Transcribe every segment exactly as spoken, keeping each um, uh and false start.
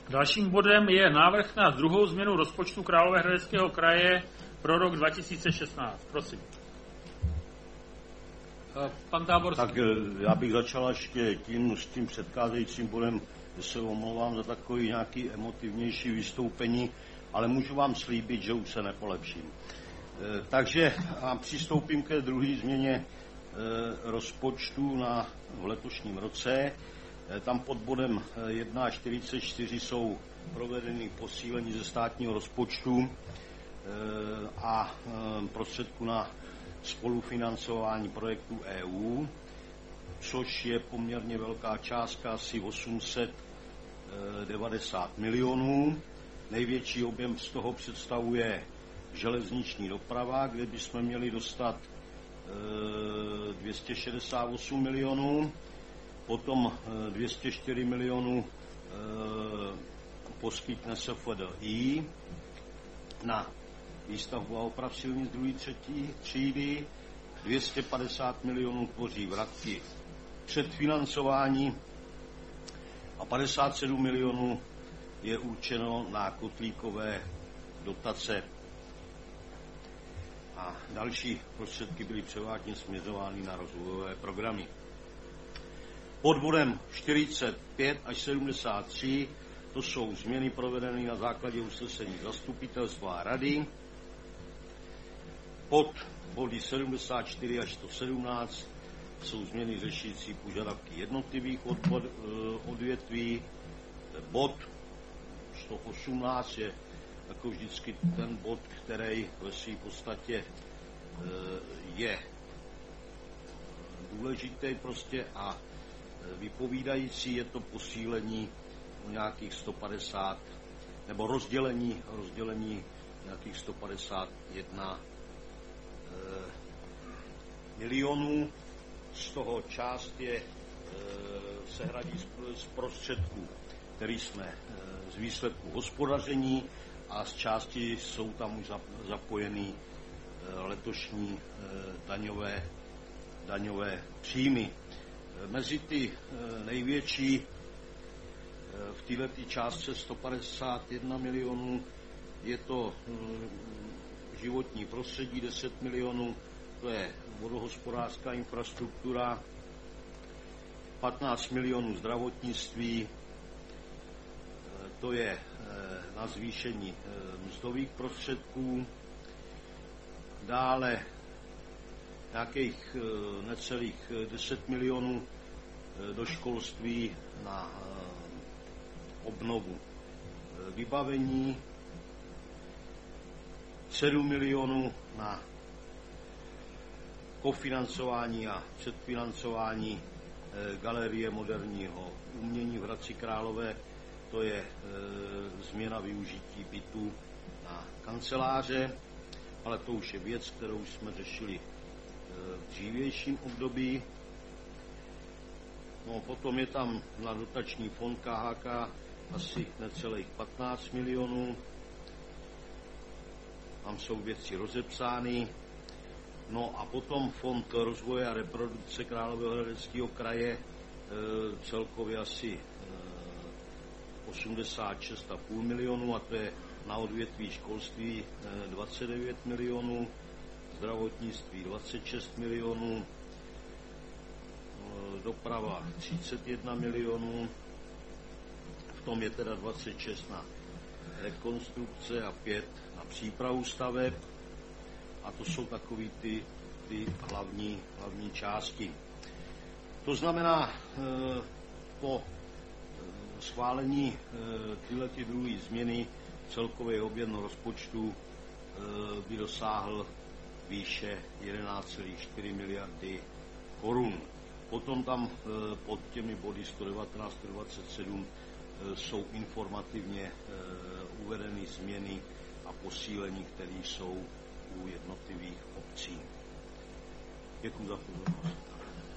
Dalším bodem je návrh na druhou změnu rozpočtu Královéhradeckého kraje pro rok dva tisíce šestnáct. Prosím. Pan Táborský. Tak já bych začal ještě tím, s tím předcházejícím bodem, že se omlouvám za takový nějaký emotivnější vystoupení, ale můžu vám slíbit, že už se nepolepším. Takže a přistoupím ke druhé změně rozpočtu na, v letošním roce. Tam pod bodem jedna čtyřicet čtyři jsou provedeny posílení ze státního rozpočtu a prostředku na spolufinancování projektů E U, což je poměrně velká částka, asi osm set devadesát milionů. Největší objem z toho představuje železniční doprava, kde bychom měli dostat dvě stě šedesát osm milionů, potom dvě stě čtyři milionů poskytne S F D I na výstavbu a oprav silnic druhé třetí třídy, dvě stě padesát milionů tvoří vratky předfinancování a padesát sedm milionů je určeno na kotlíkové dotace. A další prostředky byly převážně směřovány na rozvojové programy. Pod bodem čtyřicet pět až sedmdesát tři to jsou změny provedené na základě usnesení zastupitelstva a rady. Pod body sedmdesát čtyři až sto sedmnáct jsou změny řešící požadavky jednotlivých odbod, odvětví. Bod sto osmnáct je jako vždycky ten bod, který ve své podstatě je důležitý prostě a vypovídající, je to posílení o nějakých sto padesát nebo rozdělení, rozdělení nějakých sto padesát jedna milionů. Z toho část je se hradí z prostředků, který jsme z výsledků hospodaření, a z části jsou tam už zapojeny letošní daňové, daňové příjmy. Mezi ty největší v této částce sto padesát jedna milionů je to životní prostředí deset milionů, to je vodohospodářská infrastruktura, patnáct milionů zdravotnictví, to je na zvýšení mzdových prostředků, dále nějakých necelých deset milionů do školství na obnovu vybavení, sedm milionů na kofinancování a předfinancování Galerie moderního umění v Hradci Králové, to je e, změna využití bytů na kanceláře, ale to už je věc, kterou jsme řešili e, v dřívějším období. No, potom je tam na dotační fond K H K asi necelých patnáct milionů. Tam jsou věci rozepsány. No a potom fond rozvoje a reprodukce Královéhradeckého kraje e, celkově asi osmdesát šest celá pět milionů, a to je na odvětví školství dvacet devět milionů, zdravotnictví dvacet šest milionů, doprava třicet jedna milionů, v tom je teda dvacet šest na rekonstrukce a pět na přípravu staveb, a to jsou takový ty, ty hlavní, hlavní části. To znamená, po schválení tyhle ty druhé změny celkový objem rozpočtu by dosáhl výše jedenáct celá čtyři miliardy korun. Potom tam pod těmi body sto devatenáct sto dvacet sedm jsou informativně uvedeny změny a posílení, které jsou u jednotlivých obcí. Děkuji za pozornost.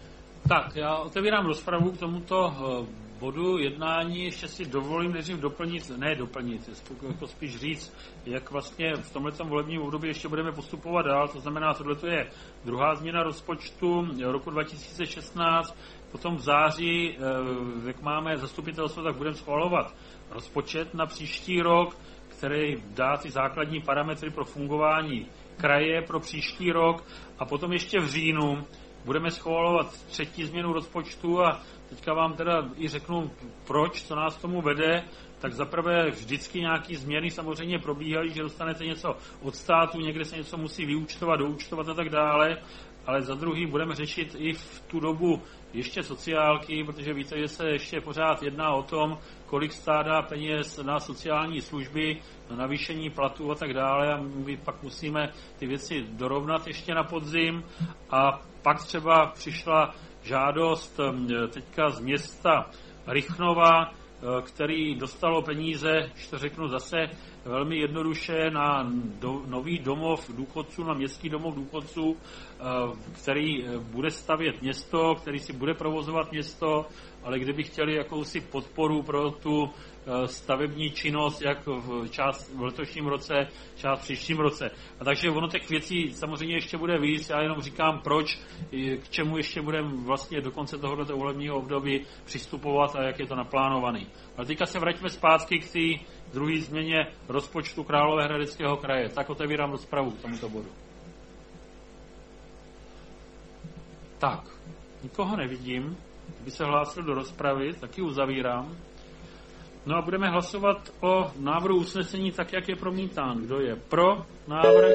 Tak, já otevírám rozpravu k tomuto bodu jednání. Ještě si dovolím nejdřív doplnit, ne doplnit, jako spíš říct, jak vlastně v tomto volebním období ještě budeme postupovat dál. To znamená, tohle je druhá změna rozpočtu roku dva tisíce šestnáct. Potom v září, jak máme zastupitelstvo, tak budeme schvalovat rozpočet na příští rok, který dá ty základní parametry pro fungování kraje pro příští rok. A potom ještě v říjnu budeme schvalovat třetí změnu rozpočtu a teďka vám teda i řeknu, proč, co nás tomu vede. Tak zaprvé vždycky nějaký změny samozřejmě probíhají, že dostanete něco od státu, někde se něco musí vyúčtovat, doúčtovat a tak dále, ale za druhý budeme řešit i v tu dobu ještě sociálky, protože víte, že se ještě pořád jedná o tom, kolik stát dá peněz na sociální služby, na navýšení platů a tak dále a my pak musíme ty věci dorovnat ještě na podzim a pak třeba přišla žádost teďka z města Rychnova, který dostalo peníze, když to řeknu zase velmi jednoduše, na do, nový domov důchodců, na městský domov důchodců, který bude stavět město, který si bude provozovat město, ale kdyby chtěli jakousi podporu pro tu stavební činnost, jak v, část v letošním roce, část v příštím roce. A takže ono těch věcí samozřejmě ještě bude víc, já jenom říkám, proč, k čemu ještě budeme vlastně do konce tohoto volebního období přistupovat a jak je to naplánovaný. Ale teďka se vraťme zpátky k té druhé změně rozpočtu Královéhradeckého kraje. Tak otevírám rozpravu k tomuto bodu. Tak, nikoho nevidím, kdyby se hlásil do rozpravy, tak ji uzavírám. No a budeme hlasovat o návrhu usnesení tak, jak je promítán. Kdo je pro návrh?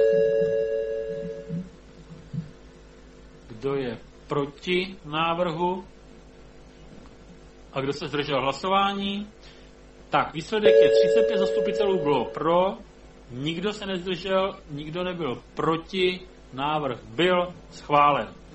Kdo je proti návrhu? A kdo se zdržel hlasování? Tak, výsledek je třicet pět zastupitelů bylo pro, nikdo se nezdržel, nikdo nebyl proti, návrh byl schválen.